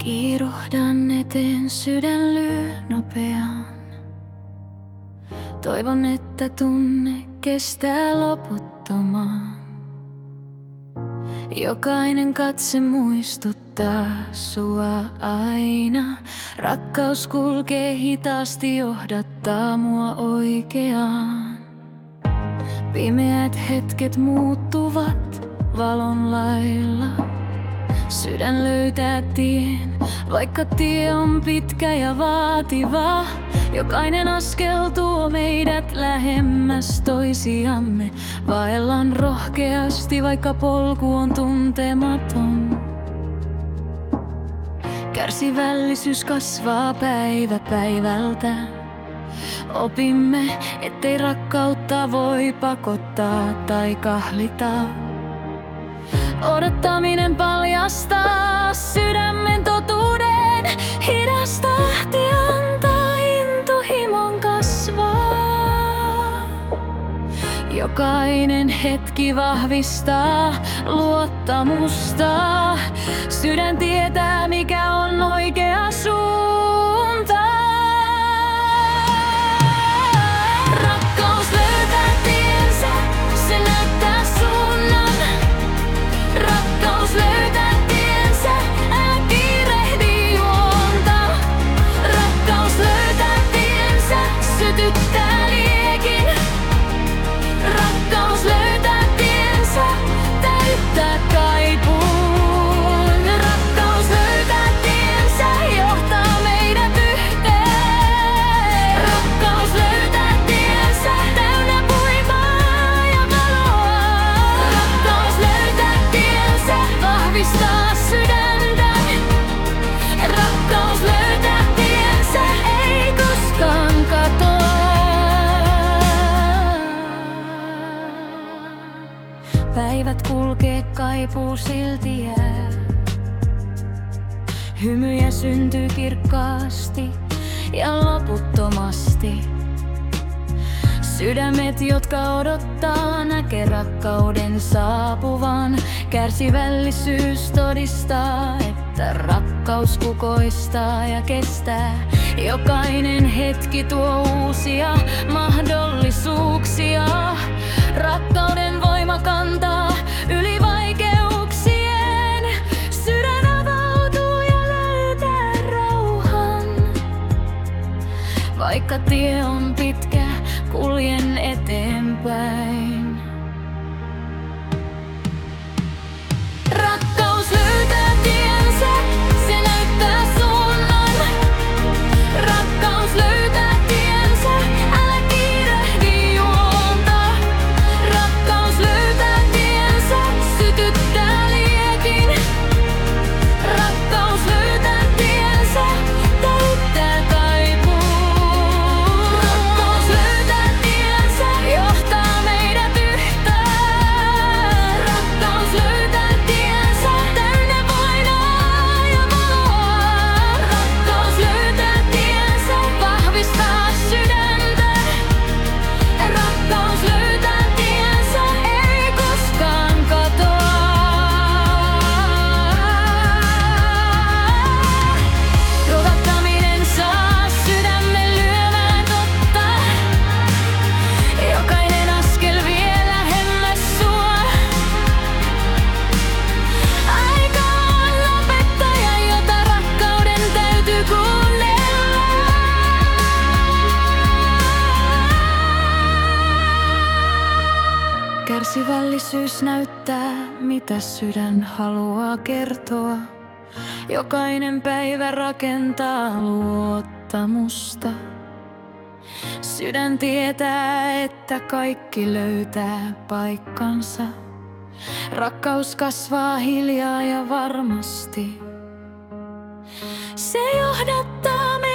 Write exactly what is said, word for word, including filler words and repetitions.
Kiiruhdan eteen, sydän lyö nopeaan. Toivon, että tunne kestää loputtomaan. Jokainen katse muistuttaa sua aina. Rakkaus kulkee hitaasti, johdattaa mua oikeaan. Pimeät hetket muuttuvat valon lailla. Sydän löytää tien, vaikka tie on pitkä ja vaativa. Jokainen askel tuo meidät lähemmäs toisiamme. Vaellan rohkeasti, vaikka polku on tuntematon. Kärsivällisyys kasvaa päivä päivältä. Opimme, ettei rakkautta voi pakottaa tai kahlita. Odottaminen paljastaa sydämen totuuden. Hidas tahti antaa intohimon kasvaa. Jokainen hetki vahvistaa luottamusta. Sydän tietää, mikä on oikea suunta. Rakkaus löytää tiensä, se näyttää suunnan. Rakkaus löytää tiensä, älä kiirehdi juonta. Rakkaus löytää tiensä, sytyttää liekin. Rakkaus löytää tiensä, täyttää kaipuun. Rakkaus löytää tiensä, johtaa meidät yhteen. Rakkaus löytää tiensä, täynnä voimaa ja valoa. Rakkaus löytää tiensä, vahvistaa sydäntä. Rakkaus löytää tiensä, ei koskaan katoa. Päivät kulkee, kaipuu silti jää. Hymyjä syntyy kirkkaasti ja loputtomasti. Sydämet, jotka odottaa, näkee rakkauden saapuvan. Kärsivällisyys todistaa, että rakkaus kukoistaa ja kestää. Jokainen hetki tuo uusia mahdollisuuksia. Rakkauden voima kantaa yli vaikeuksien. Sydän avautuu ja löytää rauhan. Vaikka tie on pitkä, kuljen eteenpäin. Rakkaus löytää tiensä, se näyttää suunnan. Rakkaus löytää tiensä, älä kiirehdi juonta. Rakkaus löytää tiensä, sytyttää liekin. Rakkaus löytää tiensä, täyttää kaipuun. Rakkaus löytää tiensä, johtaa meidät yhteen. Rakkaus löytää tiensä, täynnä voimaa ja valoa. Rakkaus löytää tiensä, vahvistaa sydäntä. Rakkaus löytää tiensä, ei koskaan katoa. Odottaminen saa sydämen lyömään totta. Jokainen askel vie lähemmäs sua. Aika on opettaja, jota rakkauden täytyy kuunnella. Kärsivällisyys näyttää, mitä sydän haluaa kertoa. Jokainen päivä rakentaa luottamusta. Sydän tietää, että kaikki löytää paikkansa. Rakkaus kasvaa hiljaa ja varmasti. Se johdattaa meitä